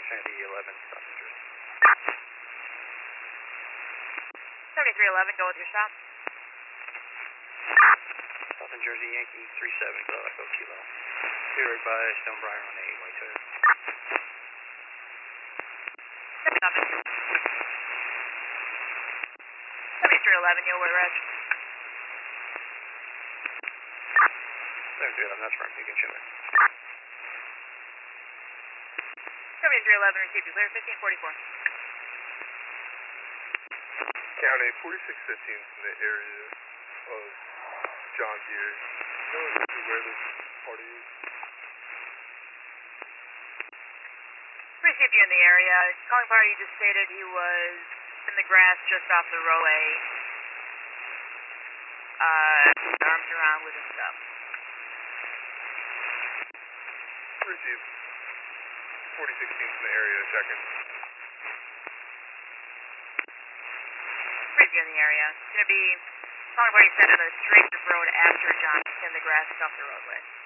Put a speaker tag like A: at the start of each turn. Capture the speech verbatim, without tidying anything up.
A: Sandy eleven, South New Jersey.
B: seventy-three eleven, go with your stop.
A: South New Jersey, Yankee three seven, go Echo Kilo. Cleared by Stonebriar on eight, white Toyota.
B: seventy-three eleven, you'll wear red.
A: seventy-three eleven, that's Frank, you can show me.
B: seventy-three eleven, received you clear, fifteen forty-four.
C: County forty-six fifteen from the area of John Deere. You know exactly where this party is?
B: Received you in the area. Calling party just stated he was in the grass just off the row A. Uh, arms around with his stuff.
C: Received. forty sixteen from the area, checking.
B: Received you in the area. It's going to be calling party set on a straight road after John in the grass off the roadway.